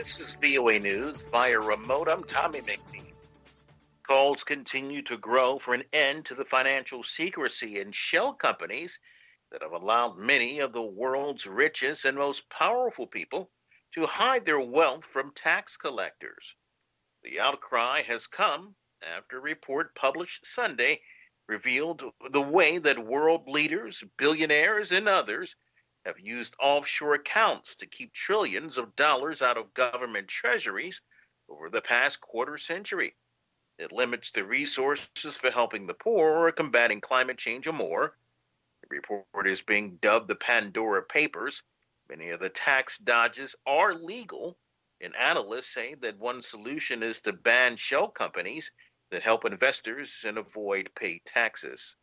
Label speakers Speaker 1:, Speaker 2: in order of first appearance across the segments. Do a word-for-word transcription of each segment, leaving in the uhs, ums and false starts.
Speaker 1: This is V O A News via remote. I'm Tommy McNeil. Calls continue to grow for an end to the financial secrecy in shell companies that have allowed many of the world's richest and most powerful people to hide their wealth from tax collectors. The outcry has come after a report published Sunday revealed the way that world leaders, billionaires, and others have used offshore accounts to keep trillions of dollars out of government treasuries over the past quarter century. It limits the resources for helping the poor or combating climate change or more. The report is being dubbed the Pandora Papers. Many of the tax dodges are legal, and analysts say that one solution is to ban shell companies that help investors and avoid pay taxes.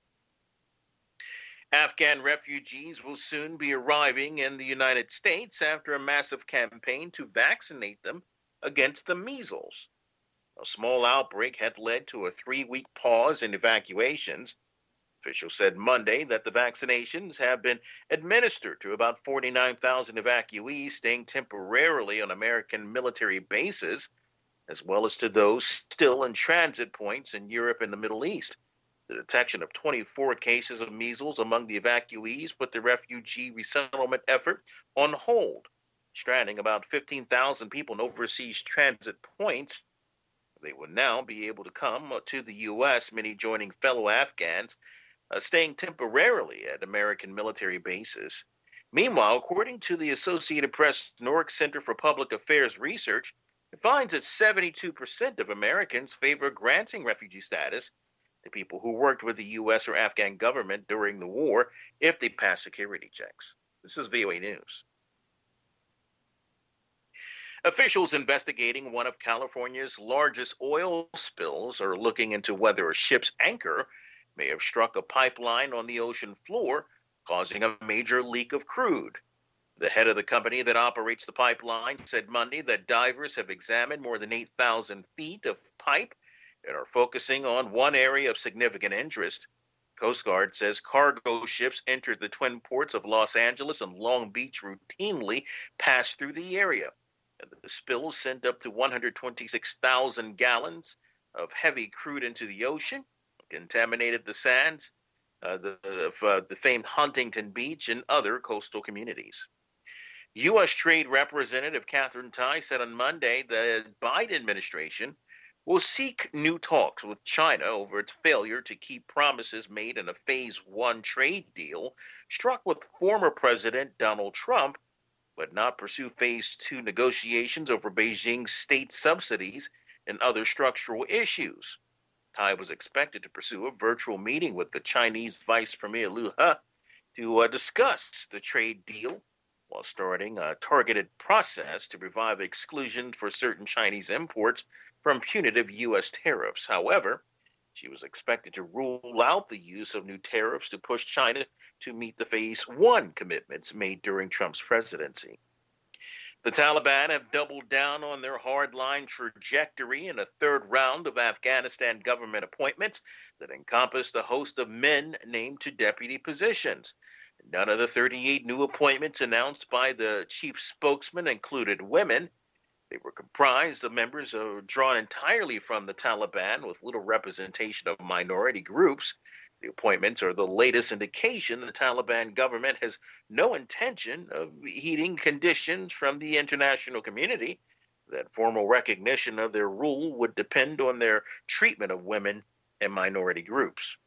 Speaker 1: Afghan refugees will soon be arriving in the United States after a massive campaign to vaccinate them against the measles. A small outbreak had led to a three-week pause in evacuations. Officials said Monday that the vaccinations have been administered to about forty-nine thousand evacuees staying temporarily on American military bases, as well as to those still in transit points in Europe and the Middle East. The detection of twenty-four cases of measles among the evacuees put the refugee resettlement effort on hold, stranding about fifteen thousand people in overseas transit points. They will now be able to come to the U S, many joining fellow Afghans, uh, staying temporarily at American military bases. Meanwhile, according to the Associated Press Newark Center for Public Affairs Research, it finds that seventy-two percent of Americans favor granting refugee status to people who worked with the U S or Afghan government during the war if they pass security checks. This is V O A News. Officials investigating one of California's largest oil spills are looking into whether a ship's anchor may have struck a pipeline on the ocean floor, causing a major leak of crude. The head of the company that operates the pipeline said Monday that divers have examined more than eight thousand feet of pipe and are focusing on one area of significant interest. Coast Guard says cargo ships entered the twin ports of Los Angeles and Long Beach routinely pass through the area. And the spill sent up to one hundred twenty-six thousand gallons of heavy crude into the ocean, contaminated the sands, uh, the, of uh, the famed Huntington Beach and other coastal communities. U S Trade Representative Katherine Tai said on Monday the Biden administration will seek new talks with China over its failure to keep promises made in a phase one trade deal struck with former President Donald Trump, but not pursue phase two negotiations over Beijing's state subsidies and other structural issues. Tai was expected to pursue a virtual meeting with the Chinese Vice Premier Liu He to uh, discuss the trade deal, while starting a targeted process to revive exclusion for certain Chinese imports from punitive U S tariffs. However, she was expected to rule out the use of new tariffs to push China to meet the phase one commitments made during Trump's presidency. The Taliban have doubled down on their hardline trajectory in a third round of Afghanistan government appointments that encompassed a host of men named to deputy positions. None of the thirty-eight new appointments announced by the chief spokesman included women. They were comprised of members uh, drawn entirely from the Taliban with little representation of minority groups. The appointments are the latest indication the Taliban government has no intention of heeding conditions from the international community, that formal recognition of their rule would depend on their treatment of women and minority groups.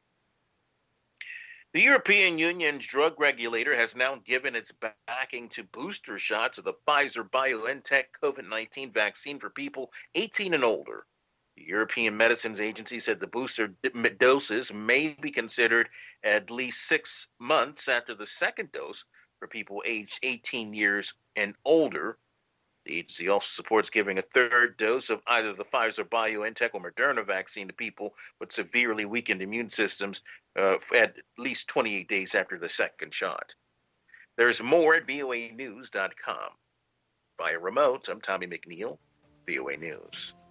Speaker 1: The European Union's drug regulator has now given its backing to booster shots of the Pfizer-BioNTech COVID nineteen vaccine for people eighteen and older. The European Medicines Agency said the booster doses may be considered at least six months after the second dose for people aged eighteen years and older. The agency also supports giving a third dose of either the Pfizer-BioNTech or Moderna vaccine to people with severely weakened immune systems uh, at least twenty-eight days after the second shot. There's more at V O A news dot com. Via remote, I'm Tommy McNeil, V O A News.